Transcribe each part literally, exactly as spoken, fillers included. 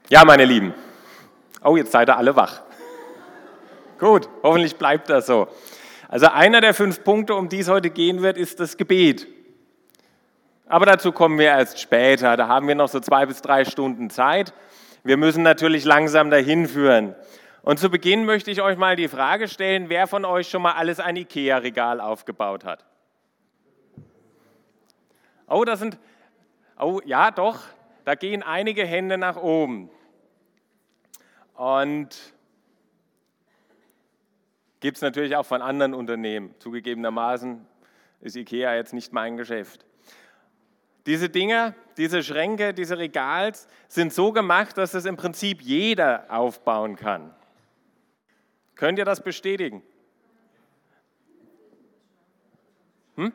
Ja, meine Lieben. Oh, jetzt seid ihr alle wach. Gut, hoffentlich bleibt das so. Also einer der fünf Punkte, um die es heute gehen wird, ist das Gebet. Aber dazu kommen wir erst später. Da haben wir noch so zwei bis drei Stunden Zeit. Wir müssen natürlich langsam dahin führen. Und zu Beginn möchte ich euch mal die Frage stellen, wer von euch schon mal alles ein IKEA-Regal aufgebaut hat? Oh, das sind, oh ja doch, da gehen einige Hände nach oben. Und gibt es natürlich auch von anderen Unternehmen. Zugegebenermaßen ist IKEA jetzt nicht mein Geschäft. Diese Dinger, diese Schränke, diese Regals sind so gemacht, dass es im Prinzip jeder aufbauen kann. Könnt ihr das bestätigen? Hm?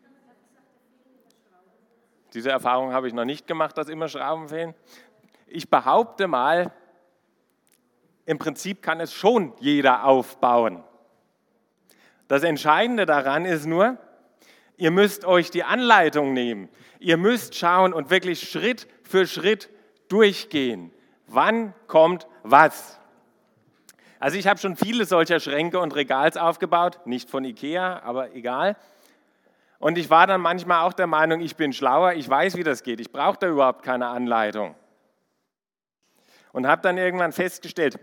Diese Erfahrung habe ich noch nicht gemacht, dass immer Schrauben fehlen. Ich behaupte mal, im Prinzip kann es schon jeder aufbauen. Das Entscheidende daran ist nur, ihr müsst euch die Anleitung nehmen. Ihr müsst schauen und wirklich Schritt für Schritt durchgehen. Wann kommt was? Also ich habe schon viele solcher Schränke und Regals aufgebaut, nicht von IKEA, aber egal. Und ich war dann manchmal auch der Meinung, ich bin schlauer, ich weiß, wie das geht, ich brauche da überhaupt keine Anleitung. Und habe dann irgendwann festgestellt,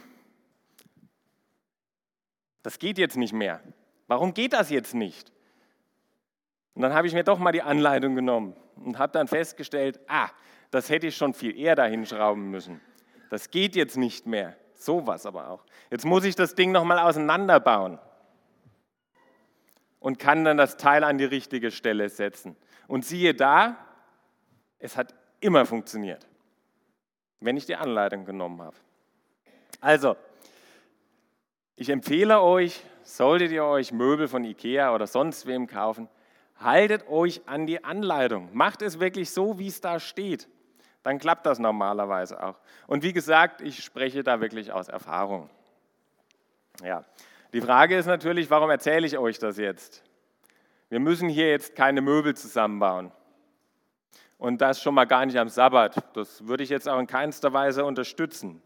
das geht jetzt nicht mehr. Warum geht das jetzt nicht? Und dann habe ich mir doch mal die Anleitung genommen und habe dann festgestellt, ah, das hätte ich schon viel eher dahin schrauben müssen. Das geht jetzt nicht mehr. Sowas aber auch. Jetzt muss ich das Ding nochmal auseinanderbauen und kann dann das Teil an die richtige Stelle setzen. Und siehe da, es hat immer funktioniert, wenn ich die Anleitung genommen habe. Also, ich empfehle euch, solltet ihr euch Möbel von IKEA oder sonst wem kaufen, haltet euch an die Anleitung. Macht es wirklich so, wie es da steht. Dann klappt das normalerweise auch. Und wie gesagt, ich spreche da wirklich aus Erfahrung. Ja. Die Frage ist natürlich, warum erzähle ich euch das jetzt? Wir müssen hier jetzt keine Möbel zusammenbauen. Und das schon mal gar nicht am Sabbat. Das würde ich jetzt auch in keinster Weise unterstützen.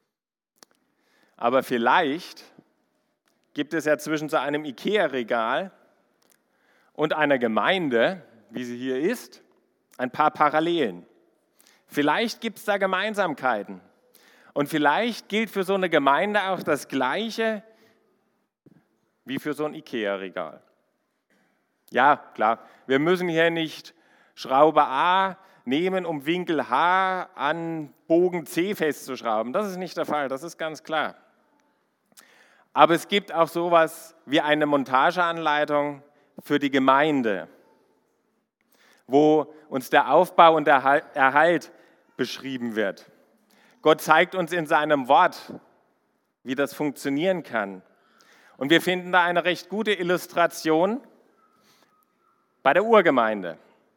Aber vielleicht gibt es ja zwischen so einem IKEA-Regal und einer Gemeinde, wie sie hier ist, ein paar Parallelen. Vielleicht gibt es da Gemeinsamkeiten. Und vielleicht gilt für so eine Gemeinde auch das Gleiche wie für so ein IKEA-Regal. Ja, klar, wir müssen hier nicht Schraube A nehmen, um Winkel H an Bogen C festzuschrauben. Das ist nicht der Fall, das ist ganz klar. Aber es gibt auch sowas wie eine Montageanleitung für die Gemeinde, wo uns der Aufbau und der Erhalt beschrieben wird. Gott zeigt uns in seinem Wort, wie das funktionieren kann. Und wir finden da eine recht gute Illustration bei der Urgemeinde.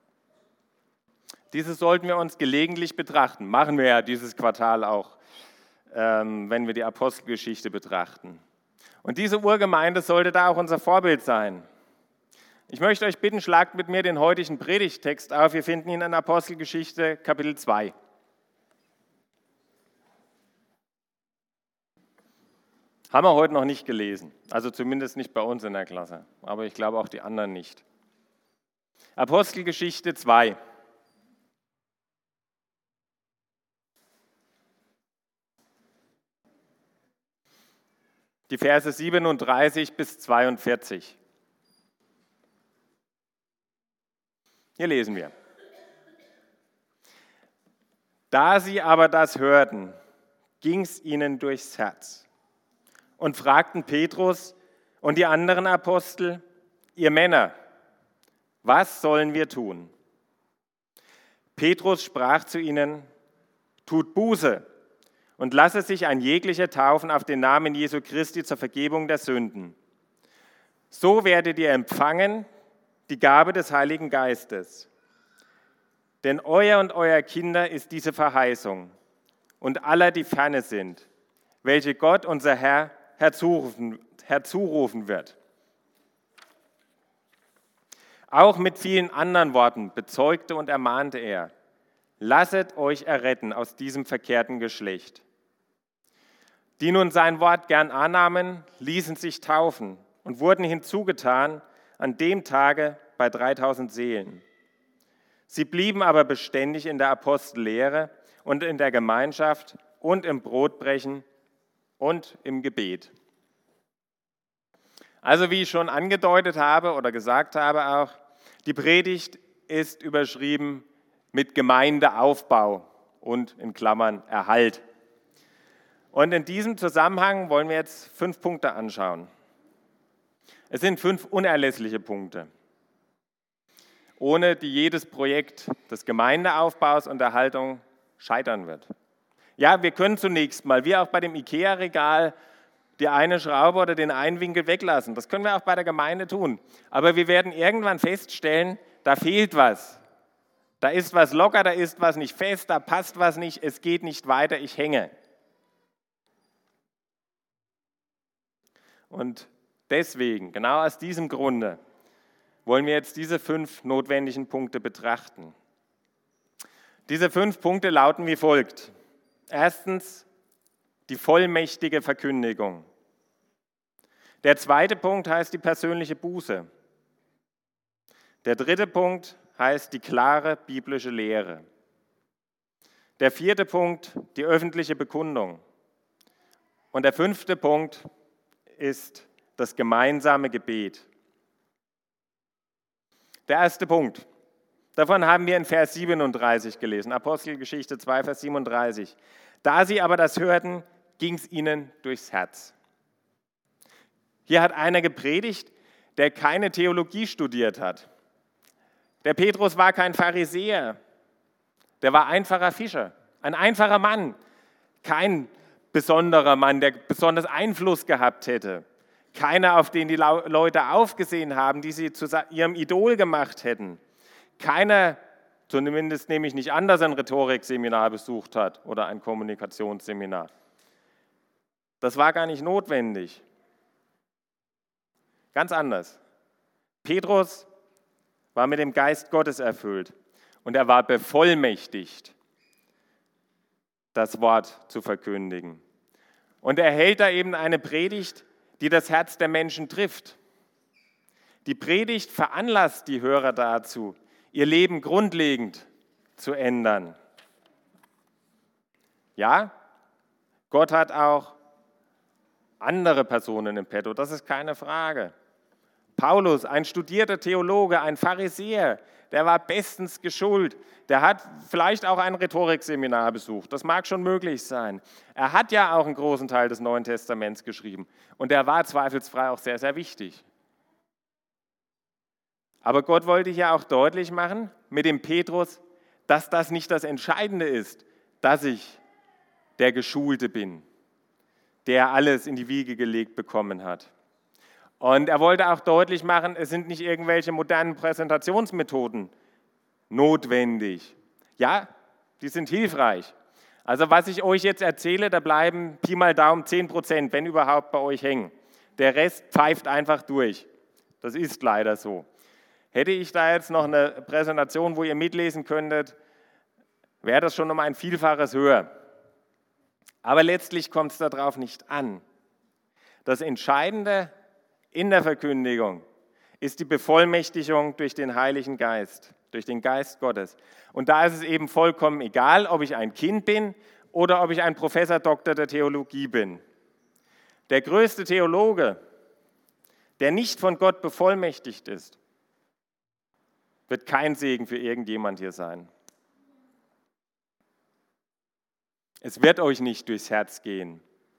Diese sollten wir uns gelegentlich betrachten. Machen wir ja dieses Quartal auch, ähm, wenn wir die Apostelgeschichte betrachten. Und diese Urgemeinde sollte da auch unser Vorbild sein. Ich möchte euch bitten, schlagt mit mir den heutigen Predigttext auf. Wir finden ihn in Apostelgeschichte Kapitel zwei. Haben wir heute noch nicht gelesen, also zumindest nicht bei uns in der Klasse, aber ich glaube auch die anderen nicht. Apostelgeschichte zwei. Die Verse siebenunddreißig bis zweiundvierzig. Hier lesen wir. Da sie aber das hörten, ging es ihnen durchs Herz und fragten Petrus und die anderen Apostel, ihr Männer, was sollen wir tun? Petrus sprach zu ihnen, tut Buße und lasse sich ein jeglicher taufen auf den Namen Jesu Christi zur Vergebung der Sünden. So werdet ihr empfangen die Gabe des Heiligen Geistes. Denn euer und euer Kinder ist diese Verheißung und aller, die ferne sind, welche Gott, unser Herr, herzurufen, herzurufen wird. Auch mit vielen anderen Worten bezeugte und ermahnte er, lasset euch erretten aus diesem verkehrten Geschlecht. Die nun sein Wort gern annahmen, ließen sich taufen und wurden hinzugetan an dem Tage bei dreitausend Seelen. Sie blieben aber beständig in der Apostellehre und in der Gemeinschaft und im Brotbrechen und im Gebet. Also wie ich schon angedeutet habe oder gesagt habe auch, die Predigt ist überschrieben mit Gemeindeaufbau und in Klammern Erhalt. Und in diesem Zusammenhang wollen wir jetzt fünf Punkte anschauen. Es sind fünf unerlässliche Punkte, ohne die jedes Projekt des Gemeindeaufbaus und Erhaltung scheitern wird. Ja, wir können zunächst mal, wie auch bei dem IKEA-Regal, die eine Schraube oder den einen Winkel weglassen. Das können wir auch bei der Gemeinde tun. Aber wir werden irgendwann feststellen, da fehlt was. Da ist was locker, da ist was nicht fest, da passt was nicht, es geht nicht weiter, ich hänge. Und deswegen, genau aus diesem Grunde, wollen wir jetzt diese fünf notwendigen Punkte betrachten. Diese fünf Punkte lauten wie folgt. Erstens, die vollmächtige Verkündigung. Der zweite Punkt heißt die persönliche Buße. Der dritte Punkt heißt die klare biblische Lehre. Der vierte Punkt, die öffentliche Bekundung. Und der fünfte Punkt ist das gemeinsame Gebet. Der erste Punkt, davon haben wir in Vers siebenunddreißig gelesen, Apostelgeschichte zwei, Vers siebenunddreißig. Da sie aber das hörten, ging es ihnen durchs Herz. Hier hat einer gepredigt, der keine Theologie studiert hat. Der Petrus war kein Pharisäer, der war einfacher Fischer, ein einfacher Mann, kein besonderer Mann, der besonders Einfluss gehabt hätte. Keiner, auf den die Leute aufgesehen haben, die sie zu ihrem Idol gemacht hätten. Keiner, zumindest nehme ich nicht an, dass er ein Rhetorikseminar besucht hat oder ein Kommunikationsseminar. Das war gar nicht notwendig. Ganz anders. Petrus war mit dem Geist Gottes erfüllt und er war bevollmächtigt, das Wort zu verkündigen. Und er hält da eben eine Predigt, die das Herz der Menschen trifft. Die Predigt veranlasst die Hörer dazu, ihr Leben grundlegend zu ändern. Ja, Gott hat auch andere Personen im Petto, das ist keine Frage. Paulus, ein studierter Theologe, ein Pharisäer, der war bestens geschult. Der hat vielleicht auch ein Rhetorikseminar besucht, das mag schon möglich sein. Er hat ja auch einen großen Teil des Neuen Testaments geschrieben und er war zweifelsfrei auch sehr, sehr wichtig. Aber Gott wollte hier auch deutlich machen mit dem Petrus, dass das nicht das Entscheidende ist, dass ich der Geschulte bin, der alles in die Wiege gelegt bekommen hat. Und er wollte auch deutlich machen, es sind nicht irgendwelche modernen Präsentationsmethoden notwendig. Ja, die sind hilfreich. Also was ich euch jetzt erzähle, da bleiben Pi mal Daumen zehn Prozent, wenn überhaupt, bei euch hängen. Der Rest pfeift einfach durch. Das ist leider so. Hätte ich da jetzt noch eine Präsentation, wo ihr mitlesen könntet, wäre das schon um ein Vielfaches höher. Aber letztlich kommt es darauf nicht an. Das Entscheidende in der Verkündigung ist die Bevollmächtigung durch den Heiligen Geist, durch den Geist Gottes. Und da ist es eben vollkommen egal, ob ich ein Kind bin oder ob ich ein Professor Doktor der Theologie bin. Der größte Theologe, der nicht von Gott bevollmächtigt ist, wird kein Segen für irgendjemand hier sein. Es wird euch nicht durchs Herz gehen.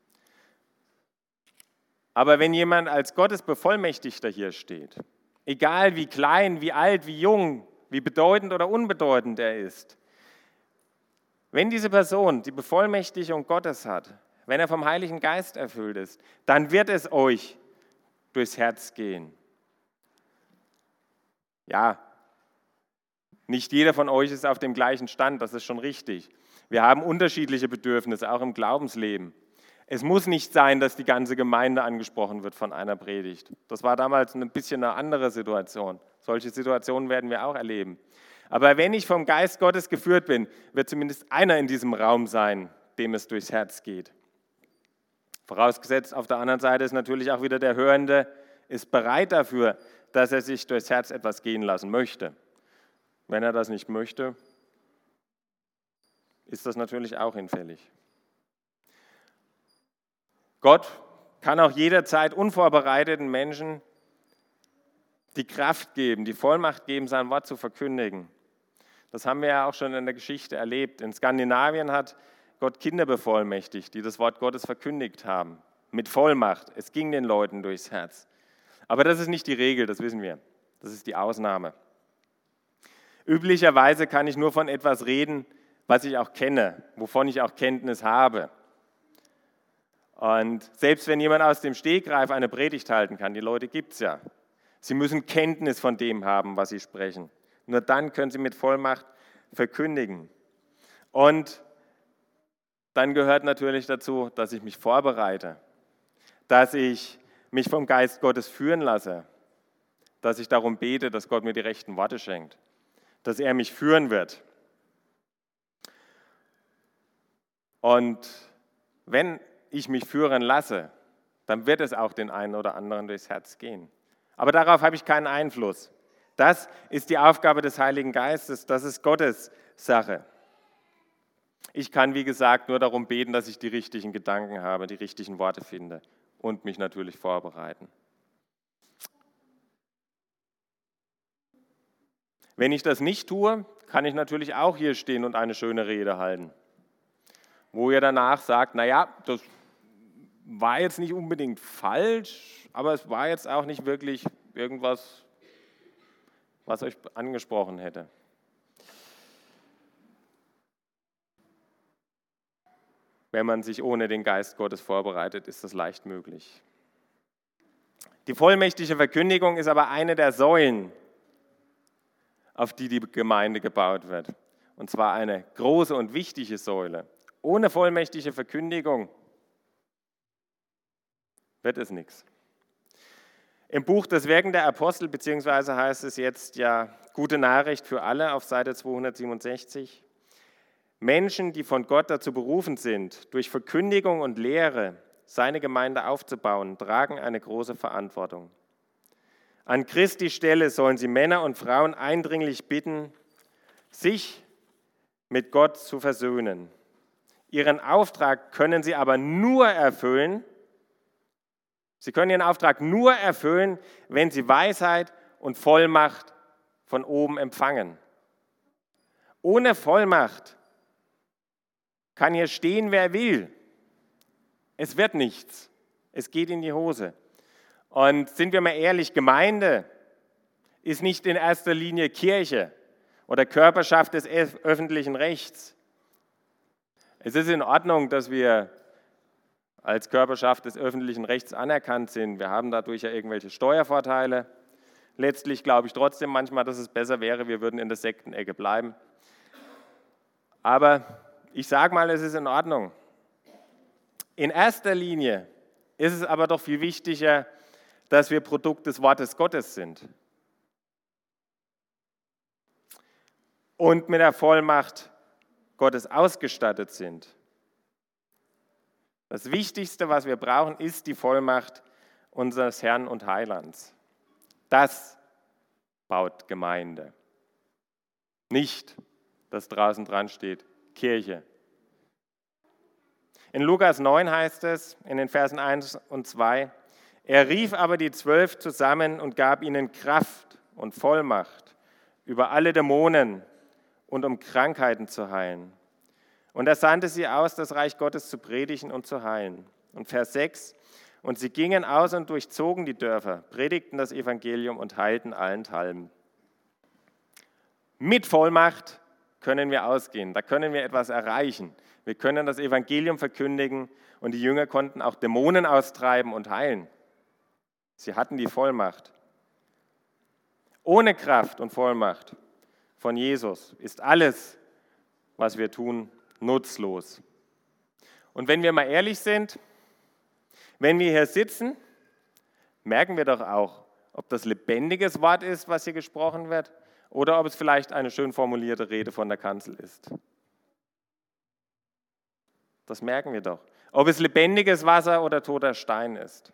Aber wenn jemand als Gottes Bevollmächtigter hier steht, egal wie klein, wie alt, wie jung, wie bedeutend oder unbedeutend er ist, wenn diese Person die Bevollmächtigung Gottes hat, wenn er vom Heiligen Geist erfüllt ist, dann wird es euch durchs Herz gehen. Ja, nicht jeder von euch ist auf dem gleichen Stand, das ist schon richtig. Wir haben unterschiedliche Bedürfnisse, auch im Glaubensleben. Es muss nicht sein, dass die ganze Gemeinde angesprochen wird von einer Predigt. Das war damals ein bisschen eine andere Situation. Solche Situationen werden wir auch erleben. Aber wenn ich vom Geist Gottes geführt bin, wird zumindest einer in diesem Raum sein, dem es durchs Herz geht. Vorausgesetzt, auf der anderen Seite ist natürlich auch wieder der Hörende, ist bereit dafür, dass er sich durchs Herz etwas gehen lassen möchte. Wenn er das nicht möchte, ist das natürlich auch hinfällig. Gott kann auch jederzeit unvorbereiteten Menschen die Kraft geben, die Vollmacht geben, sein Wort zu verkündigen. Das haben wir ja auch schon in der Geschichte erlebt. In Skandinavien hat Gott Kinder bevollmächtigt, die das Wort Gottes verkündigt haben, mit Vollmacht. Es ging den Leuten durchs Herz. Aber das ist nicht die Regel, das wissen wir. Das ist die Ausnahme. Üblicherweise kann ich nur von etwas reden, was ich auch kenne, wovon ich auch Kenntnis habe. Und selbst wenn jemand aus dem Stegreif eine Predigt halten kann, die Leute gibt es ja, sie müssen Kenntnis von dem haben, was sie sprechen. Nur dann können sie mit Vollmacht verkündigen. Und dann gehört natürlich dazu, dass ich mich vorbereite, dass ich mich vom Geist Gottes führen lasse, dass ich darum bete, dass Gott mir die rechten Worte schenkt, dass er mich führen wird. Und wenn ich mich führen lasse, dann wird es auch den einen oder anderen durchs Herz gehen. Aber darauf habe ich keinen Einfluss. Das ist die Aufgabe des Heiligen Geistes, das ist Gottes Sache. Ich kann, wie gesagt, nur darum beten, dass ich die richtigen Gedanken habe, die richtigen Worte finde und mich natürlich vorbereiten. Wenn ich das nicht tue, kann ich natürlich auch hier stehen und eine schöne Rede halten, wo ihr danach sagt, naja, das war jetzt nicht unbedingt falsch, aber es war jetzt auch nicht wirklich irgendwas, was euch angesprochen hätte. Wenn man sich ohne den Geist Gottes vorbereitet, ist das leicht möglich. Die vollmächtige Verkündigung ist aber eine der Säulen, auf die die Gemeinde gebaut wird. Und zwar eine große und wichtige Säule. Ohne vollmächtige Verkündigung wird es nichts. Im Buch des Werken der Apostel, beziehungsweise heißt es jetzt ja Gute Nachricht für alle auf Seite zweihundertsiebenundsechzig, Menschen, die von Gott dazu berufen sind, durch Verkündigung und Lehre seine Gemeinde aufzubauen, tragen eine große Verantwortung. An Christi Stelle sollen sie Männer und Frauen eindringlich bitten, sich mit Gott zu versöhnen. Ihren Auftrag können sie aber nur erfüllen, sie können ihren Auftrag nur erfüllen, wenn sie Weisheit und Vollmacht von oben empfangen. Ohne Vollmacht kann hier stehen, wer will. Es wird nichts. Es geht in die Hose. Und sind wir mal ehrlich, Gemeinde ist nicht in erster Linie Kirche oder Körperschaft des öffentlichen Rechts. Es ist in Ordnung, dass wir als Körperschaft des öffentlichen Rechts anerkannt sind. Wir haben dadurch ja irgendwelche Steuervorteile. Letztlich glaube ich trotzdem manchmal, dass es besser wäre, wir würden in der Sektenecke bleiben. Aber ich sage mal, es ist in Ordnung. In erster Linie ist es aber doch viel wichtiger, dass wir Produkt des Wortes Gottes sind und mit der Vollmacht Gottes ausgestattet sind. Das Wichtigste, was wir brauchen, ist die Vollmacht unseres Herrn und Heilands. Das baut Gemeinde. Nicht, dass draußen dran steht, Kirche. In Lukas neun heißt es, in den Versen eins und zwei, er rief aber die Zwölf zusammen und gab ihnen Kraft und Vollmacht über alle Dämonen und um Krankheiten zu heilen. Und er sandte sie aus, das Reich Gottes zu predigen und zu heilen. Und Vers sechs, und sie gingen aus und durchzogen die Dörfer, predigten das Evangelium und heilten allenthalben. Mit Vollmacht können wir ausgehen, da können wir etwas erreichen. Wir können das Evangelium verkündigen und die Jünger konnten auch Dämonen austreiben und heilen. Sie hatten die Vollmacht. Ohne Kraft und Vollmacht von Jesus ist alles, was wir tun, nutzlos. Und wenn wir mal ehrlich sind, wenn wir hier sitzen, merken wir doch auch, ob das lebendiges Wort ist, was hier gesprochen wird, oder ob es vielleicht eine schön formulierte Rede von der Kanzel ist. Das merken wir doch. Ob es lebendiges Wasser oder toter Stein ist.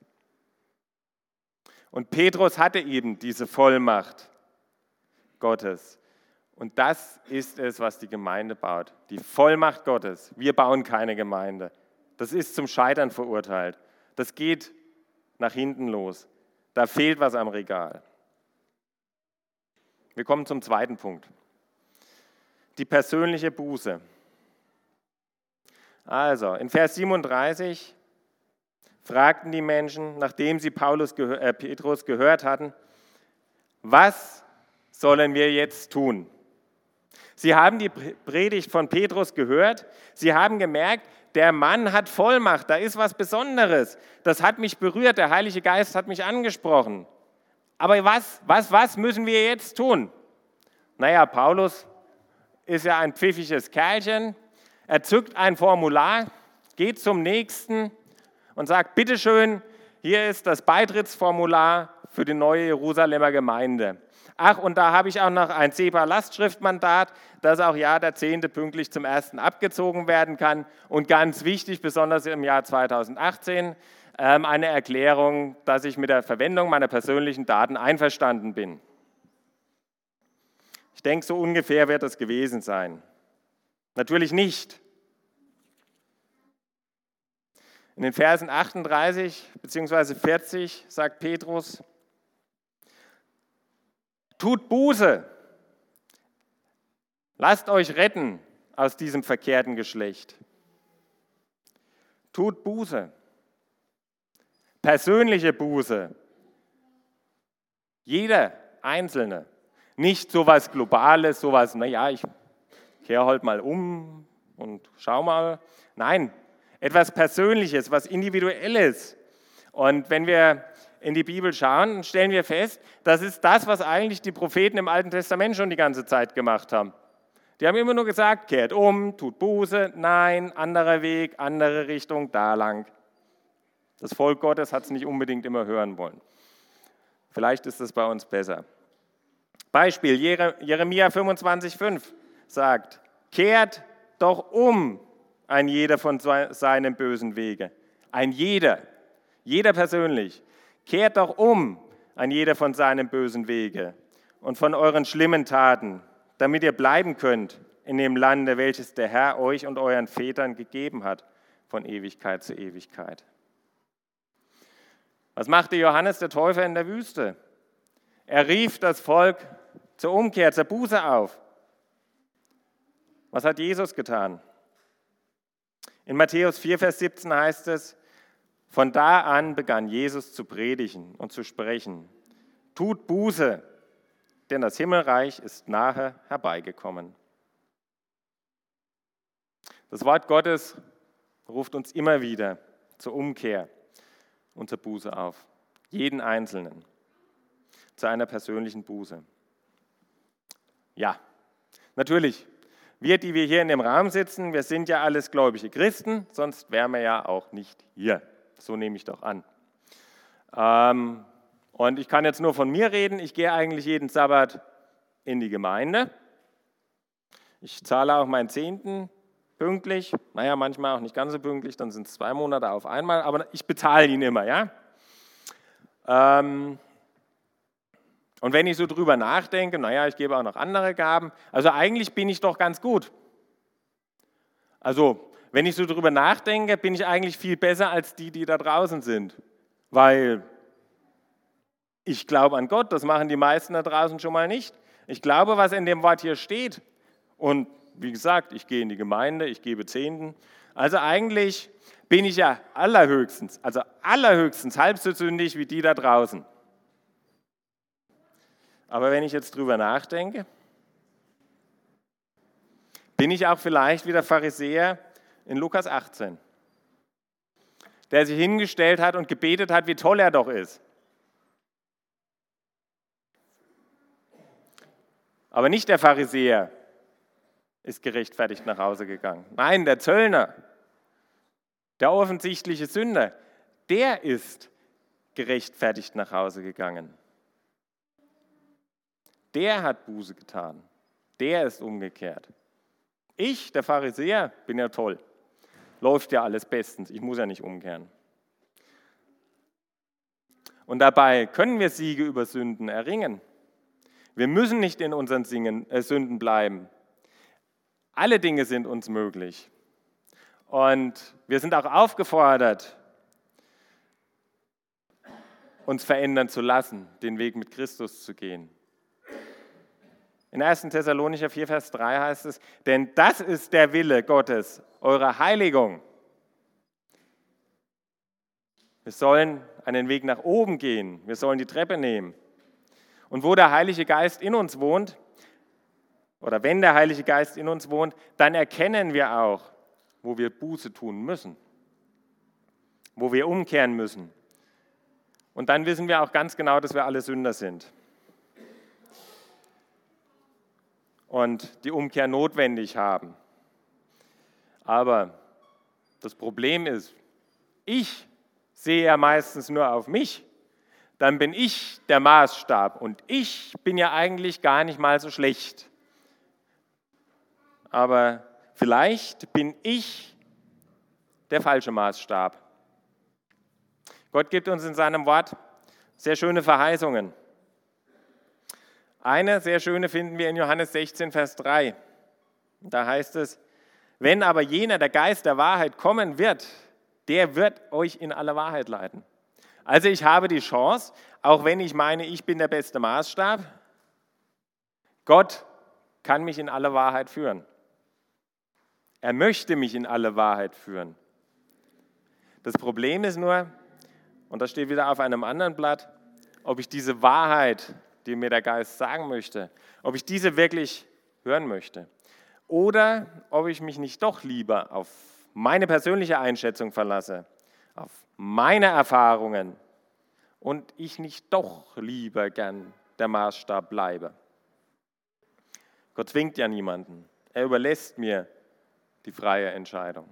Und Petrus hatte eben diese Vollmacht Gottes. Und das ist es, was die Gemeinde baut. Die Vollmacht Gottes. Wir bauen keine Gemeinde. Das ist zum Scheitern verurteilt. Das geht nach hinten los. Da fehlt was am Regal. Wir kommen zum zweiten Punkt. Die persönliche Buße. Also, in Vers siebenunddreißig fragten die Menschen, nachdem sie Paulus, äh, Petrus gehört hatten, was sollen wir jetzt tun? Sie haben die Predigt von Petrus gehört, sie haben gemerkt, der Mann hat Vollmacht, da ist was Besonderes. Das hat mich berührt, der Heilige Geist hat mich angesprochen. Aber was, was, was müssen wir jetzt tun? Naja, Paulus ist ja ein pfiffiges Kerlchen. Er zückt ein Formular, geht zum Nächsten und sagt, bitteschön, hier ist das Beitrittsformular für die neue Jerusalemer Gemeinde. Ach, und da habe ich auch noch ein SEPA-Lastschriftmandat, dass auch ja der Zehnte pünktlich zum Ersten abgezogen werden kann. Und ganz wichtig, besonders im Jahr zweitausendachtzehn, eine Erklärung, dass ich mit der Verwendung meiner persönlichen Daten einverstanden bin. Ich denke, so ungefähr wird es gewesen sein. Natürlich nicht. In den Versen achtunddreißig bzw. vierzig sagt Petrus, tut Buße, lasst euch retten aus diesem verkehrten Geschlecht. Tut Buße, persönliche Buße, jeder Einzelne, nicht sowas Globales, sowas, naja, ich kehre halt mal um und schau mal. Nein, etwas Persönliches, was Individuelles. Und wenn wir in die Bibel schauen, stellen wir fest, das ist das, was eigentlich die Propheten im Alten Testament schon die ganze Zeit gemacht haben. Die haben immer nur gesagt, kehrt um, tut Buße, nein, anderer Weg, andere Richtung, da lang. Das Volk Gottes hat es nicht unbedingt immer hören wollen. Vielleicht ist es bei uns besser. Beispiel, Jeremia fünfundzwanzig fünf sagt, kehrt doch um, ein jeder von seinem bösen Wege. Ein jeder, jeder persönlich. Kehrt doch um, ein jeder von seinem bösen Wege und von euren schlimmen Taten, damit ihr bleiben könnt in dem Lande, welches der Herr euch und euren Vätern gegeben hat, von Ewigkeit zu Ewigkeit. Was machte Johannes der Täufer in der Wüste? Er rief das Volk zur Umkehr, zur Buße auf. Was hat Jesus getan? In Matthäus vier, Vers siebzehn heißt es, von da an begann Jesus zu predigen und zu sprechen. Tut Buße, denn das Himmelreich ist nahe herbeigekommen. Das Wort Gottes ruft uns immer wieder zur Umkehr und zur Buße auf. Jeden Einzelnen. Zu einer persönlichen Buße. Ja, natürlich. Wir, die wir hier in dem Raum sitzen, wir sind ja alles gläubige Christen, sonst wären wir ja auch nicht hier. So nehme ich doch an. Ähm, und ich kann jetzt nur von mir reden. Ich gehe eigentlich jeden Sabbat in die Gemeinde. Ich zahle auch meinen Zehnten pünktlich. Naja, manchmal auch nicht ganz so pünktlich, dann sind es zwei Monate auf einmal, aber ich bezahle ihn immer, ja. Ähm, und wenn ich so drüber nachdenke, naja, ich gebe auch noch andere Gaben, also eigentlich bin ich doch ganz gut. Also, wenn ich so drüber nachdenke, bin ich eigentlich viel besser als die, die da draußen sind. Weil ich glaube an Gott, das machen die meisten da draußen schon mal nicht. Ich glaube, was in dem Wort hier steht. Und wie gesagt, ich gehe in die Gemeinde, ich gebe Zehnten. Also eigentlich bin ich ja allerhöchstens, also allerhöchstens halb so sündig wie die da draußen. Aber wenn ich jetzt drüber nachdenke, bin ich auch vielleicht wie der Pharisäer in Lukas achtzehn, der sich hingestellt hat und gebetet hat, wie toll er doch ist. Aber nicht der Pharisäer ist gerechtfertigt nach Hause gegangen. Nein, der Zöllner, der offensichtliche Sünder, der ist gerechtfertigt nach Hause gegangen. Der hat Buße getan. Der ist umgekehrt. Ich, der Pharisäer, bin ja toll. Läuft ja alles bestens. Ich muss ja nicht umkehren. Und dabei können wir Siege über Sünden erringen. Wir müssen nicht in unseren Singen, äh, Sünden bleiben. Alle Dinge sind uns möglich. Und wir sind auch aufgefordert, uns verändern zu lassen, den Weg mit Christus zu gehen. In ersten Thessalonicher vier, Vers drei heißt es, denn das ist der Wille Gottes, eure Heiligung. Wir sollen einen Weg nach oben gehen, wir sollen die Treppe nehmen. Und wo der Heilige Geist in uns wohnt, oder wenn der Heilige Geist in uns wohnt, dann erkennen wir auch, wo wir Buße tun müssen, wo wir umkehren müssen. Und dann wissen wir auch ganz genau, dass wir alle Sünder sind. Und die Umkehr notwendig haben. Aber das Problem ist, ich sehe ja meistens nur auf mich, dann bin ich der Maßstab und ich bin ja eigentlich gar nicht mal so schlecht. Aber vielleicht bin ich der falsche Maßstab. Gott gibt uns in seinem Wort sehr schöne Verheißungen. Eine sehr schöne finden wir in Johannes sechzehn, Vers drei. Da heißt es, wenn aber jener, der Geist der Wahrheit, kommen wird, der wird euch in alle Wahrheit leiten. Also ich habe die Chance, auch wenn ich meine, ich bin der beste Maßstab, Gott kann mich in alle Wahrheit führen. Er möchte mich in alle Wahrheit führen. Das Problem ist nur, und das steht wieder auf einem anderen Blatt, ob ich diese Wahrheit, die mir der Geist sagen möchte, ob ich diese wirklich hören möchte. Oder ob ich mich nicht doch lieber auf meine persönliche Einschätzung verlasse, auf meine Erfahrungen und ich nicht doch lieber gern der Maßstab bleibe. Gott zwingt ja niemanden. Er überlässt mir die freie Entscheidung.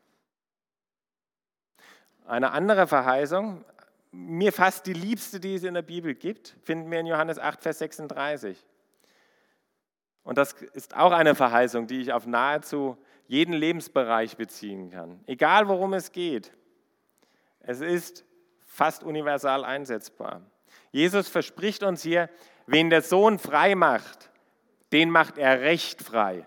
Eine andere Verheißung, mir fast die liebste, die es in der Bibel gibt, finden wir in Johannes acht, Vers sechsunddreißig. Und das ist auch eine Verheißung, die ich auf nahezu jeden Lebensbereich beziehen kann. Egal, worum es geht. Es ist fast universal einsetzbar. Jesus verspricht uns hier, wen der Sohn frei macht, den macht er recht frei.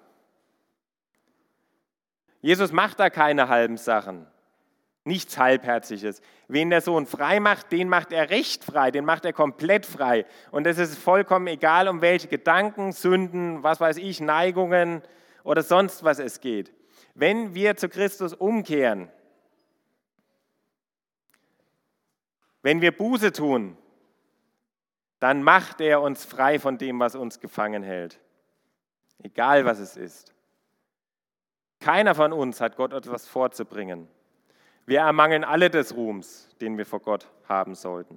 Jesus macht da keine halben Sachen. Nichts Halbherziges. Wen der Sohn frei macht, den macht er recht frei, den macht er komplett frei. Und es ist vollkommen egal, um welche Gedanken, Sünden, was weiß ich, Neigungen oder sonst was es geht. Wenn wir zu Christus umkehren, wenn wir Buße tun, dann macht er uns frei von dem, was uns gefangen hält. Egal, was es ist. Keiner von uns hat Gott etwas vorzubringen. Wir ermangeln alle des Ruhms, den wir vor Gott haben sollten.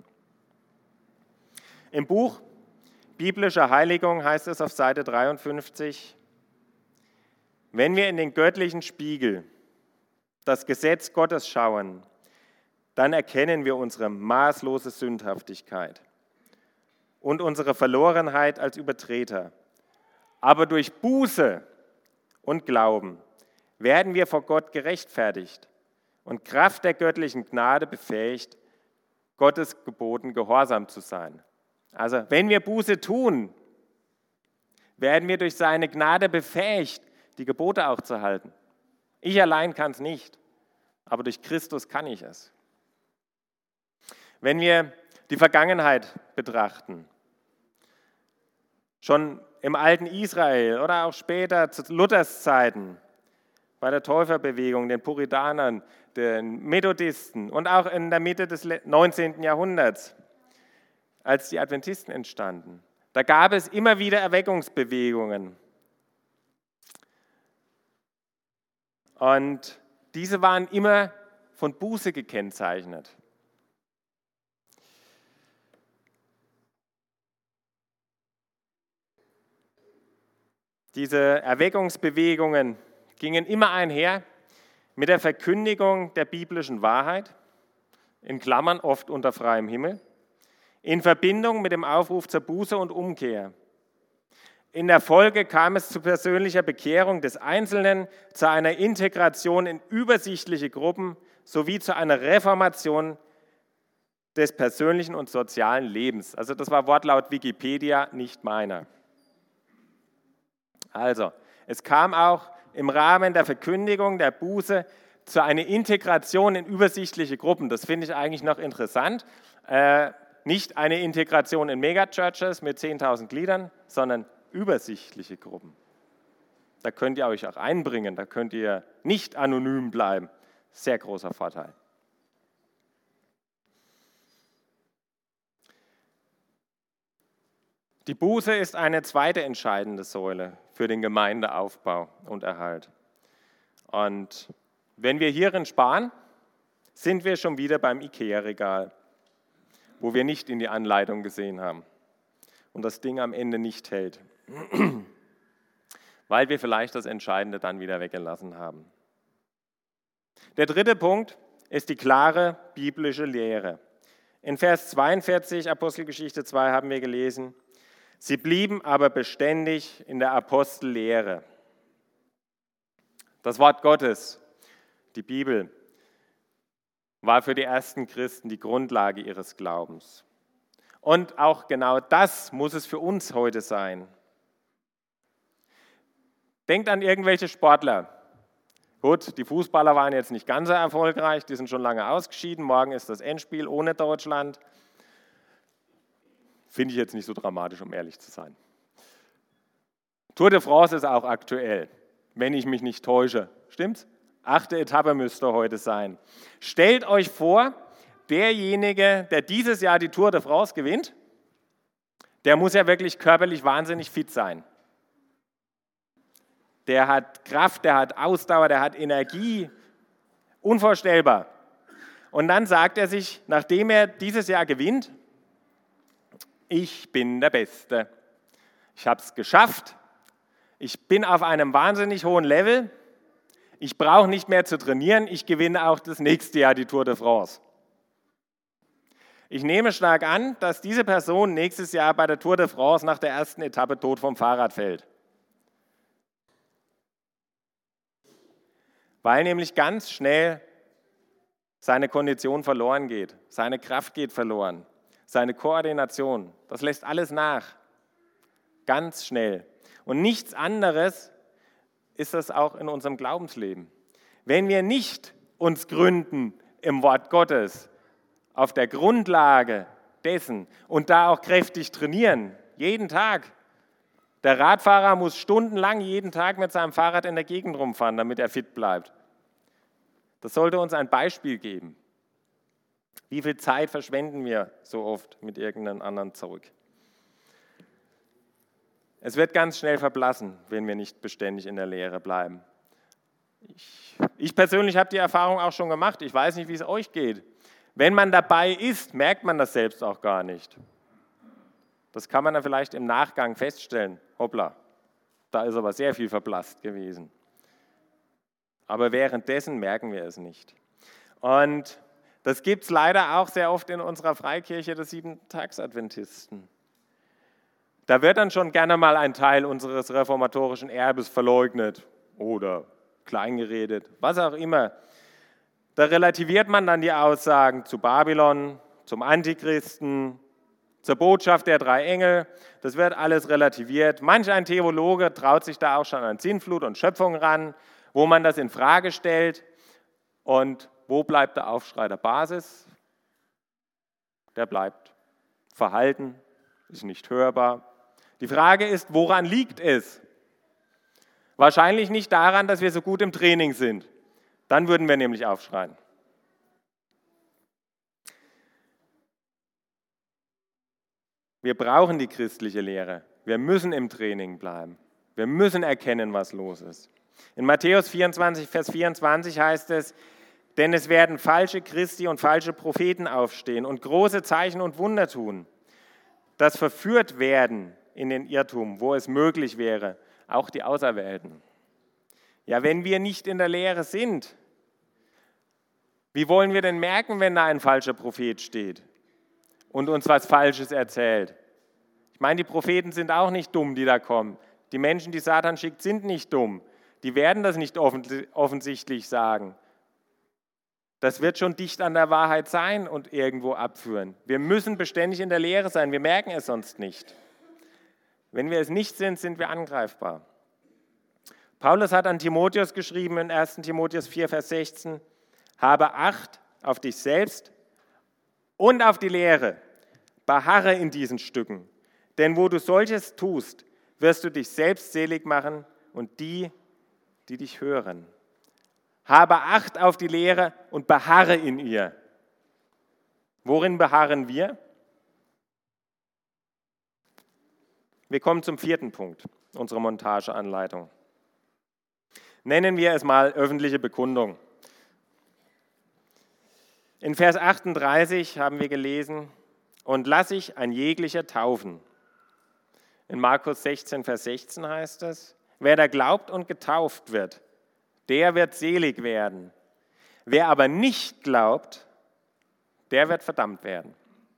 Im Buch Biblische Heiligung heißt es auf Seite dreiundfünfzig, wenn wir in den göttlichen Spiegel, das Gesetz Gottes schauen, dann erkennen wir unsere maßlose Sündhaftigkeit und unsere Verlorenheit als Übertreter. Aber durch Buße und Glauben werden wir vor Gott gerechtfertigt und Kraft der göttlichen Gnade befähigt, Gottes Geboten gehorsam zu sein. Also wenn wir Buße tun, werden wir durch seine Gnade befähigt, die Gebote auch zu halten. Ich allein kann es nicht, aber durch Christus kann ich es. Wenn wir die Vergangenheit betrachten, schon im alten Israel oder auch später zu Luthers Zeiten, bei der Täuferbewegung, den Puritanern, den Methodisten und auch in der Mitte des neunzehnten Jahrhunderts, als die Adventisten entstanden. Da gab es immer wieder Erweckungsbewegungen. Und diese waren immer von Buße gekennzeichnet. Diese Erweckungsbewegungen gingen immer einher mit der Verkündigung der biblischen Wahrheit, in Klammern oft unter freiem Himmel, in Verbindung mit dem Aufruf zur Buße und Umkehr. In der Folge kam es zu persönlicher Bekehrung des Einzelnen, zu einer Integration in übersichtliche Gruppen sowie zu einer Reformation des persönlichen und sozialen Lebens. Also das war Wortlaut Wikipedia, nicht meiner. Also, es kam auch im Rahmen der Verkündigung der Buße zu einer Integration in übersichtliche Gruppen. Das finde ich eigentlich noch interessant. Äh, nicht eine Integration in Megachurches mit zehntausend Gliedern, sondern übersichtliche Gruppen. Da könnt ihr euch auch einbringen, da könnt ihr nicht anonym bleiben. Sehr großer Vorteil. Die Buße ist eine zweite entscheidende Säule für den Gemeindeaufbau und Erhalt. Und wenn wir hierin sparen, sind wir schon wieder beim IKEA-Regal, wo wir nicht in die Anleitung gesehen haben und das Ding am Ende nicht hält, weil wir vielleicht das Entscheidende dann wieder weggelassen haben. Der dritte Punkt ist die klare biblische Lehre. In Vers zweiundvierzig, Apostelgeschichte zwei, haben wir gelesen: Sie blieben aber beständig in der Apostellehre. Das Wort Gottes, die Bibel, war für die ersten Christen die Grundlage ihres Glaubens. Und auch genau das muss es für uns heute sein. Denkt an irgendwelche Sportler. Gut, die Fußballer waren jetzt nicht ganz so erfolgreich, die sind schon lange ausgeschieden. Morgen ist das Endspiel ohne Deutschland. Finde ich jetzt nicht so dramatisch, um ehrlich zu sein. Tour de France ist auch aktuell, wenn ich mich nicht täusche. Stimmt's? Achte Etappe müsste heute sein. Stellt euch vor, derjenige, der dieses Jahr die Tour de France gewinnt, der muss ja wirklich körperlich wahnsinnig fit sein. Der hat Kraft, der hat Ausdauer, der hat Energie. Unvorstellbar. Und dann sagt er sich, nachdem er dieses Jahr gewinnt: Ich bin der Beste. Ich habe es geschafft. Ich bin auf einem wahnsinnig hohen Level. Ich brauche nicht mehr zu trainieren. Ich gewinne auch das nächste Jahr die Tour de France. Ich nehme stark an, dass diese Person nächstes Jahr bei der Tour de France nach der ersten Etappe tot vom Fahrrad fällt. Weil nämlich ganz schnell seine Kondition verloren geht. Seine Kraft geht verloren. Seine Koordination, das lässt alles nach, ganz schnell. Und nichts anderes ist das auch in unserem Glaubensleben. Wenn wir nicht uns gründen im Wort Gottes, auf der Grundlage dessen und da auch kräftig trainieren, jeden Tag. Der Radfahrer muss stundenlang jeden Tag mit seinem Fahrrad in der Gegend rumfahren, damit er fit bleibt. Das sollte uns ein Beispiel geben. Wie viel Zeit verschwenden wir so oft mit irgendeinem anderen Zeug? Es wird ganz schnell verblassen, wenn wir nicht beständig in der Lehre bleiben. Ich, ich persönlich habe die Erfahrung auch schon gemacht. Ich weiß nicht, wie es euch geht. Wenn man dabei ist, merkt man das selbst auch gar nicht. Das kann man dann vielleicht im Nachgang feststellen. Hoppla, da ist aber sehr viel verblasst gewesen. Aber währenddessen merken wir es nicht. Und das gibt es leider auch sehr oft in unserer Freikirche der Sieben-Tags-Adventisten. Da wird dann schon gerne mal ein Teil unseres reformatorischen Erbes verleugnet oder kleingeredet, was auch immer. Da relativiert man dann die Aussagen zu Babylon, zum Antichristen, zur Botschaft der drei Engel. Das wird alles relativiert. Manch ein Theologe traut sich da auch schon an Sintflut und Schöpfung ran, wo man das in Frage stellt. Und wo bleibt der Aufschrei der Basis? Der bleibt verhalten, ist nicht hörbar. Die Frage ist, woran liegt es? Wahrscheinlich nicht daran, dass wir so gut im Training sind. Dann würden wir nämlich aufschreien. Wir brauchen die christliche Lehre. Wir müssen im Training bleiben. Wir müssen erkennen, was los ist. In Matthäus vierundzwanzig, Vers vierundzwanzig heißt es: Denn es werden falsche Christi und falsche Propheten aufstehen und große Zeichen und Wunder tun. Das verführt werden in den Irrtum, wo es möglich wäre, auch die Auserwählten. Ja, wenn wir nicht in der Lehre sind, wie wollen wir denn merken, wenn da ein falscher Prophet steht und uns was Falsches erzählt? Ich meine, die Propheten sind auch nicht dumm, die da kommen. Die Menschen, die Satan schickt, sind nicht dumm. Die werden das nicht offensichtlich sagen. Das wird schon dicht an der Wahrheit sein und irgendwo abführen. Wir müssen beständig in der Lehre sein, wir merken es sonst nicht. Wenn wir es nicht sind, sind wir angreifbar. Paulus hat an Timotheus geschrieben in ersten Timotheus vier, Vers sechzehn, habe Acht auf dich selbst und auf die Lehre, beharre in diesen Stücken, denn wo du solches tust, wirst du dich selbst selig machen und die, die dich hören. Habe Acht auf die Lehre und beharre in ihr. Worin beharren wir? Wir kommen zum vierten Punkt unserer Montageanleitung. Nennen wir es mal öffentliche Bekundung. In Vers achtunddreißig haben wir gelesen, und lass sich ein jeglicher taufen. In Markus sechzehn, Vers sechzehn heißt es, wer da glaubt und getauft wird, der wird selig werden. Wer aber nicht glaubt, der wird verdammt werden.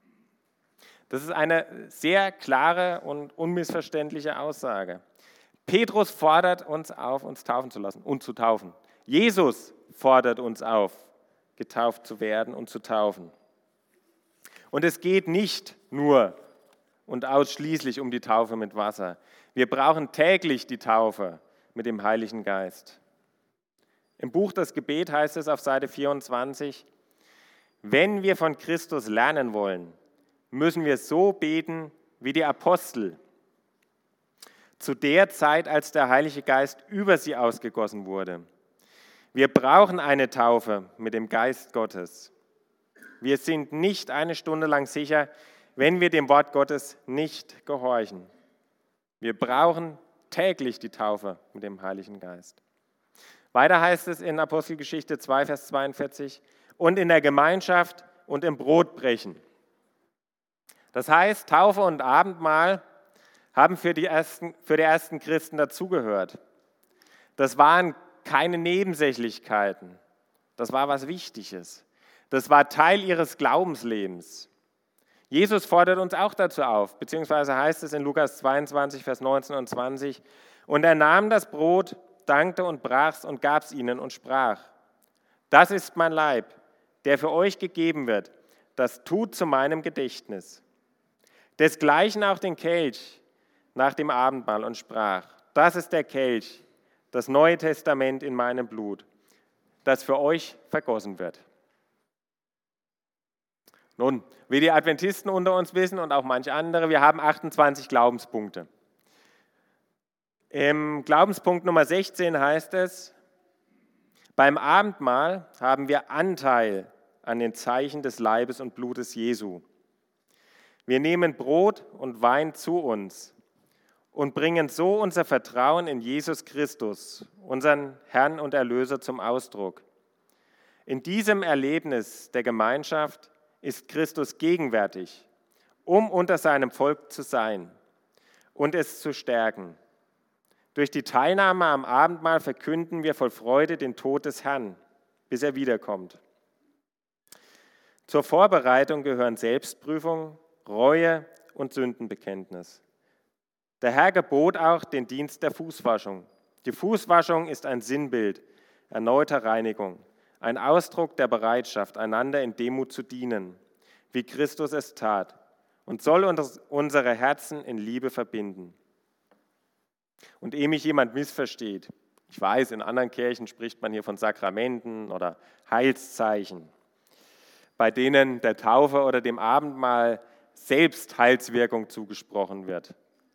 Das ist eine sehr klare und unmissverständliche Aussage. Petrus fordert uns auf, uns taufen zu lassen und zu taufen. Jesus fordert uns auf, getauft zu werden und zu taufen. Und es geht nicht nur und ausschließlich um die Taufe mit Wasser. Wir brauchen täglich die Taufe mit dem Heiligen Geist. Im Buch Das Gebet heißt es auf Seite vierundzwanzig, wenn wir von Christus lernen wollen, müssen wir so beten wie die Apostel. Zu der Zeit, als der Heilige Geist über sie ausgegossen wurde. Wir brauchen eine Taufe mit dem Geist Gottes. Wir sind nicht eine Stunde lang sicher, wenn wir dem Wort Gottes nicht gehorchen. Wir brauchen täglich die Taufe mit dem Heiligen Geist. Weiter heißt es in Apostelgeschichte zwei, Vers zweiundvierzig, und in der Gemeinschaft und im Brotbrechen. Das heißt, Taufe und Abendmahl haben für die ersten, für die ersten Christen dazugehört. Das waren keine Nebensächlichkeiten. Das war was Wichtiges. Das war Teil ihres Glaubenslebens. Jesus fordert uns auch dazu auf, beziehungsweise heißt es in Lukas zweiundzwanzig, Vers neunzehn und zwanzig, und er nahm das Brot, dankte und brach's und gab's ihnen und sprach, das ist mein Leib, der für euch gegeben wird, das tut zu meinem Gedächtnis. Desgleichen auch den Kelch nach dem Abendmahl und sprach, das ist der Kelch, das Neue Testament in meinem Blut, das für euch vergossen wird. Nun, wie die Adventisten unter uns wissen und auch manche andere, wir haben achtundzwanzig Glaubenspunkte. Im Glaubenspunkt Nummer sechzehn heißt es, beim Abendmahl haben wir Anteil an den Zeichen des Leibes und Blutes Jesu. Wir nehmen Brot und Wein zu uns und bringen so unser Vertrauen in Jesus Christus, unseren Herrn und Erlöser, zum Ausdruck. In diesem Erlebnis der Gemeinschaft ist Christus gegenwärtig, um unter seinem Volk zu sein und es zu stärken. Durch die Teilnahme am Abendmahl verkünden wir voll Freude den Tod des Herrn, bis er wiederkommt. Zur Vorbereitung gehören Selbstprüfung, Reue und Sündenbekenntnis. Der Herr gebot auch den Dienst der Fußwaschung. Die Fußwaschung ist ein Sinnbild erneuter Reinigung, ein Ausdruck der Bereitschaft, einander in Demut zu dienen, wie Christus es tat, und soll unsere Herzen in Liebe verbinden. Und ehe mich jemand missversteht, ich weiß, in anderen Kirchen spricht man hier von Sakramenten oder Heilszeichen, bei denen der Taufe oder dem Abendmahl selbst Heilswirkung zugesprochen wird.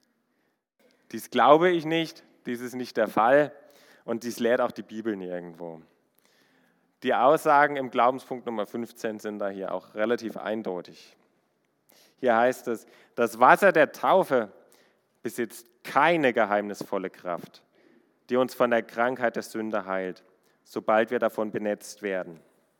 Dies glaube ich nicht, dies ist nicht der Fall und dies lehrt auch die Bibel nirgendwo. Die Aussagen im Glaubenspunkt Nummer fünfzehn sind da hier auch relativ eindeutig. Hier heißt es, das Wasser der Taufe besitzt keine geheimnisvolle Kraft, die uns von der Krankheit der Sünde heilt, sobald wir davon benetzt werden.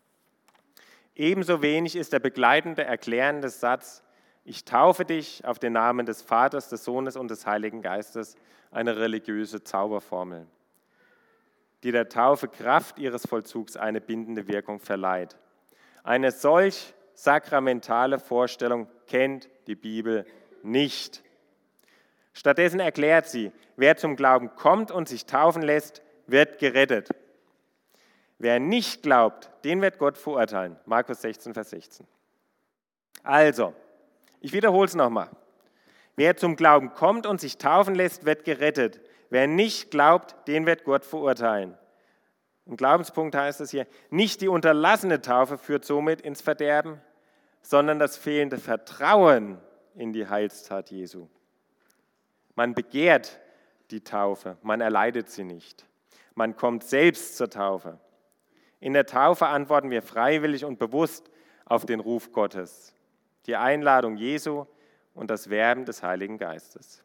Ebenso wenig ist der begleitende, erklärende Satz, ich taufe dich auf den Namen des Vaters, des Sohnes und des Heiligen Geistes, eine religiöse Zauberformel, die der Taufe Kraft ihres Vollzugs eine bindende Wirkung verleiht. Eine solch sakramentale Vorstellung kennt die Bibel nicht. Stattdessen erklärt sie, wer zum Glauben kommt und sich taufen lässt, wird gerettet. Wer nicht glaubt, den wird Gott verurteilen. Markus sechzehn, Vers sechzehn. Also, ich wiederhole es nochmal. Wer zum Glauben kommt und sich taufen lässt, wird gerettet. Wer nicht glaubt, den wird Gott verurteilen. Im Glaubenspunkt heißt es hier, nicht die unterlassene Taufe führt somit ins Verderben, sondern das fehlende Vertrauen in die Heilstat Jesu. Man begehrt die Taufe, man erleidet sie nicht. Man kommt selbst zur Taufe. In der Taufe antworten wir freiwillig und bewusst auf den Ruf Gottes, die Einladung Jesu und das Werben des Heiligen Geistes.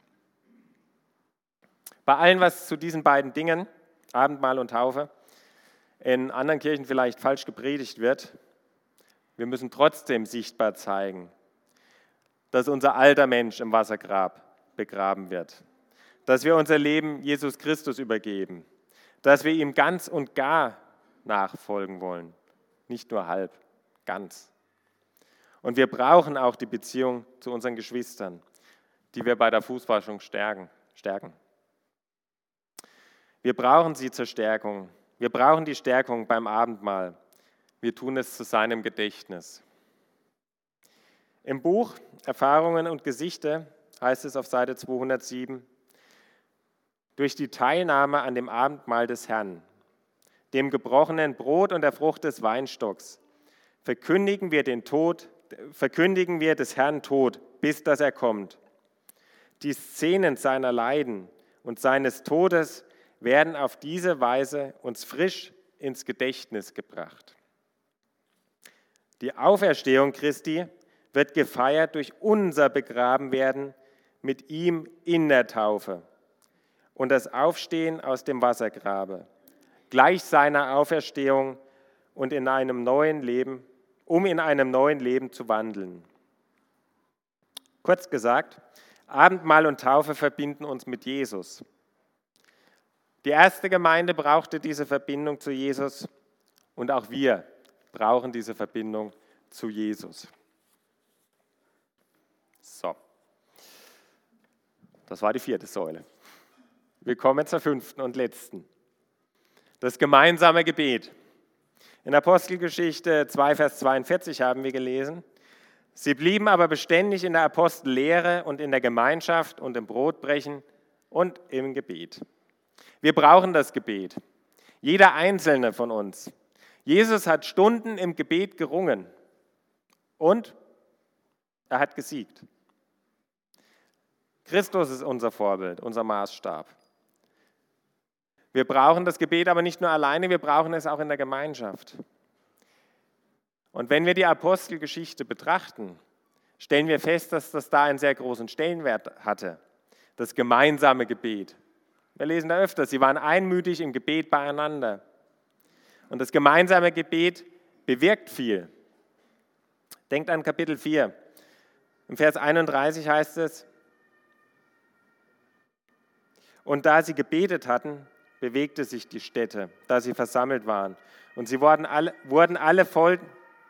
Bei allem, was zu diesen beiden Dingen, Abendmahl und Taufe, in anderen Kirchen vielleicht falsch gepredigt wird, wir müssen trotzdem sichtbar zeigen, dass unser alter Mensch im Wassergrab begraben wird, dass wir unser Leben Jesus Christus übergeben, dass wir ihm ganz und gar nachfolgen wollen, nicht nur halb, ganz. Und wir brauchen auch die Beziehung zu unseren Geschwistern, die wir bei der Fußwaschung stärken. stärken. Wir brauchen sie zur Stärkung. Wir brauchen die Stärkung beim Abendmahl. Wir tun es zu seinem Gedächtnis. Im Buch Erfahrungen und Gesichter heißt es auf Seite zweihundertsieben, durch die Teilnahme an dem Abendmahl des Herrn, dem gebrochenen Brot und der Frucht des Weinstocks, verkündigen wir den Tod, verkündigen wir des Herrn Tod, bis dass er kommt. Die Szenen seiner Leiden und seines Todes werden auf diese Weise uns frisch ins Gedächtnis gebracht. Die Auferstehung Christi wird gefeiert durch unser Begrabenwerden mit ihm in der Taufe und das Aufstehen aus dem Wassergrabe, gleich seiner Auferstehung und in einem neuen Leben, um in einem neuen Leben zu wandeln. Kurz gesagt, Abendmahl und Taufe verbinden uns mit Jesus. Die erste Gemeinde brauchte diese Verbindung zu Jesus und auch wir brauchen diese Verbindung zu Jesus. So, das war die vierte Säule. Wir kommen zur fünften und letzten. Das gemeinsame Gebet. In Apostelgeschichte zwei, Vers zweiundvierzig haben wir gelesen, sie blieben aber beständig in der Apostellehre und in der Gemeinschaft und im Brotbrechen und im Gebet. Wir brauchen das Gebet. Jeder Einzelne von uns. Jesus hat Stunden im Gebet gerungen und er hat gesiegt. Christus ist unser Vorbild, unser Maßstab. Wir brauchen das Gebet aber nicht nur alleine, wir brauchen es auch in der Gemeinschaft. Und wenn wir die Apostelgeschichte betrachten, stellen wir fest, dass das da einen sehr großen Stellenwert hatte. Das gemeinsame Gebet. Wir lesen da öfter, sie waren einmütig im Gebet beieinander. Und das gemeinsame Gebet bewirkt viel. Denkt an Kapitel vier. Im Vers einunddreißig heißt es, und da sie gebetet hatten, bewegte sich die Stätte, da sie versammelt waren. Und sie wurden alle, wurden alle voll,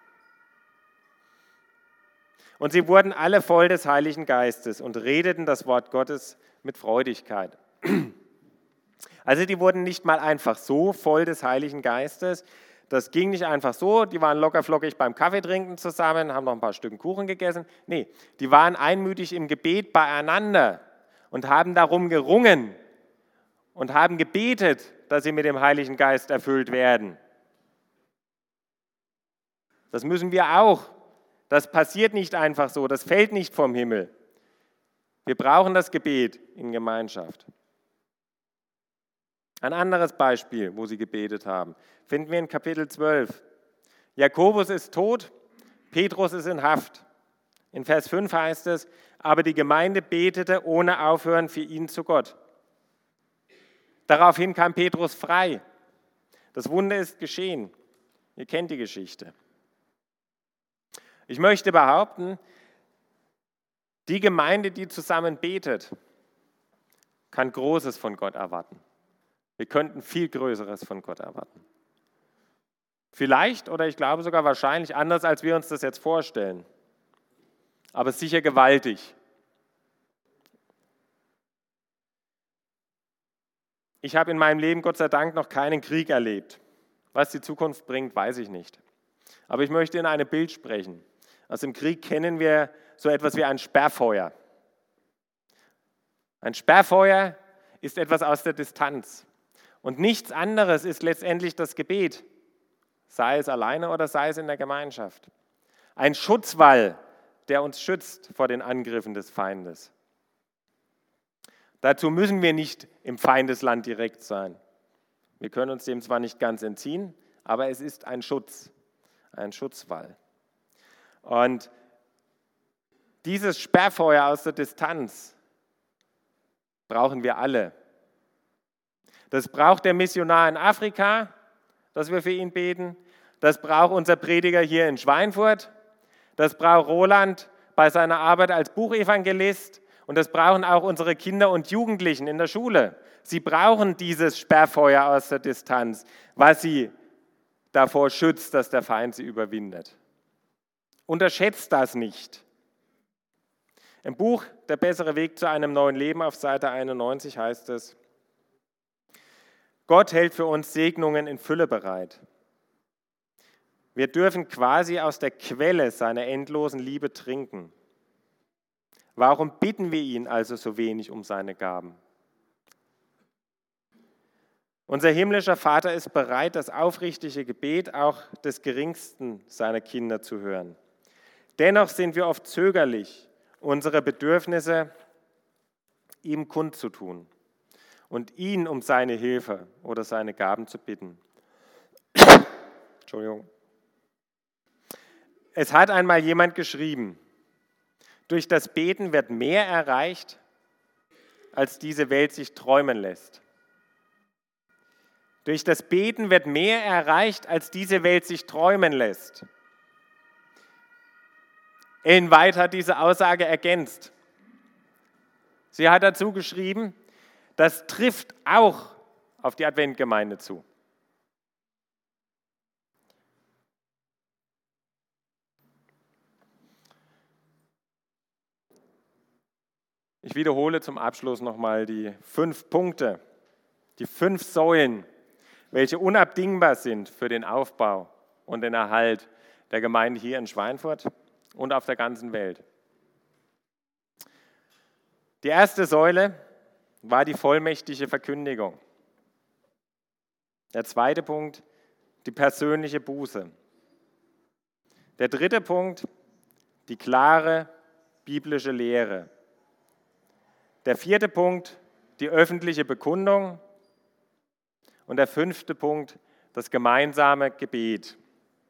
und sie wurden alle voll des Heiligen Geistes und redeten das Wort Gottes mit Freudigkeit. Also die wurden nicht mal einfach so voll des Heiligen Geistes. Das ging nicht einfach so, die waren lockerflockig beim Kaffeetrinken zusammen, haben noch ein paar Stücken Kuchen gegessen. Nee, die waren einmütig im Gebet beieinander und haben darum gerungen und haben gebetet, dass sie mit dem Heiligen Geist erfüllt werden. Das müssen wir auch. Das passiert nicht einfach so, das fällt nicht vom Himmel. Wir brauchen das Gebet in Gemeinschaft. Ein anderes Beispiel, wo sie gebetet haben, finden wir in Kapitel zwölf. Jakobus ist tot, Petrus ist in Haft. In Vers fünf heißt es, aber die Gemeinde betete ohne Aufhören für ihn zu Gott. Daraufhin kam Petrus frei. Das Wunder ist geschehen. Ihr kennt die Geschichte. Ich möchte behaupten, die Gemeinde, die zusammen betet, kann Großes von Gott erwarten. Wir könnten viel Größeres von Gott erwarten. Vielleicht oder ich glaube sogar wahrscheinlich anders, als wir uns das jetzt vorstellen. Aber sicher gewaltig. Ich habe in meinem Leben Gott sei Dank noch keinen Krieg erlebt. Was die Zukunft bringt, weiß ich nicht. Aber ich möchte in einem Bild sprechen. Aus dem Krieg kennen wir so etwas wie ein Sperrfeuer. Ein Sperrfeuer ist etwas aus der Distanz. Und nichts anderes ist letztendlich das Gebet, sei es alleine oder sei es in der Gemeinschaft. Ein Schutzwall, der uns schützt vor den Angriffen des Feindes. Dazu müssen wir nicht im Feindesland direkt sein. Wir können uns dem zwar nicht ganz entziehen, aber es ist ein Schutz, ein Schutzwall. Und dieses Sperrfeuer aus der Distanz brauchen wir alle. Das braucht der Missionar in Afrika, dass wir für ihn beten. Das braucht unser Prediger hier in Schweinfurt. Das braucht Roland bei seiner Arbeit als Buchevangelist. Und das brauchen auch unsere Kinder und Jugendlichen in der Schule. Sie brauchen dieses Sperrfeuer aus der Distanz, was sie davor schützt, dass der Feind sie überwindet. Unterschätzt das nicht. Im Buch Der bessere Weg zu einem neuen Leben auf Seite einundneunzig heißt es: Gott hält für uns Segnungen in Fülle bereit. Wir dürfen quasi aus der Quelle seiner endlosen Liebe trinken. Warum bitten wir ihn also so wenig um seine Gaben? Unser himmlischer Vater ist bereit, das aufrichtige Gebet auch des geringsten seiner Kinder zu hören. Dennoch sind wir oft zögerlich, unsere Bedürfnisse ihm kundzutun und ihn um seine Hilfe oder seine Gaben zu bitten. Entschuldigung. Es hat einmal jemand geschrieben: Durch das Beten wird mehr erreicht, als diese Welt sich träumen lässt. Durch das Beten wird mehr erreicht, als diese Welt sich träumen lässt. Ellen White hat diese Aussage ergänzt. Sie hat dazu geschrieben, das trifft auch auf die Adventgemeinde zu. Ich wiederhole zum Abschluss nochmal die fünf Punkte, die fünf Säulen, welche unabdingbar sind für den Aufbau und den Erhalt der Gemeinde hier in Schweinfurt und auf der ganzen Welt. Die erste Säule war die vollmächtige Verkündigung. Der zweite Punkt, die persönliche Buße. Der dritte Punkt, die klare biblische Lehre. Der vierte Punkt, die öffentliche Bekundung. Und der fünfte Punkt, das gemeinsame Gebet.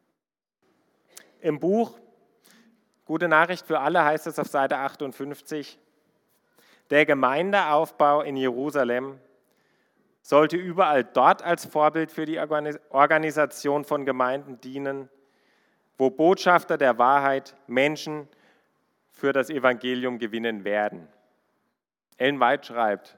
Im Buch Gute Nachricht für alle heißt es auf Seite achtundfünfzig, der Gemeindeaufbau in Jerusalem sollte überall dort als Vorbild für die Organisation von Gemeinden dienen, wo Botschafter der Wahrheit Menschen für das Evangelium gewinnen werden. Ellen White schreibt,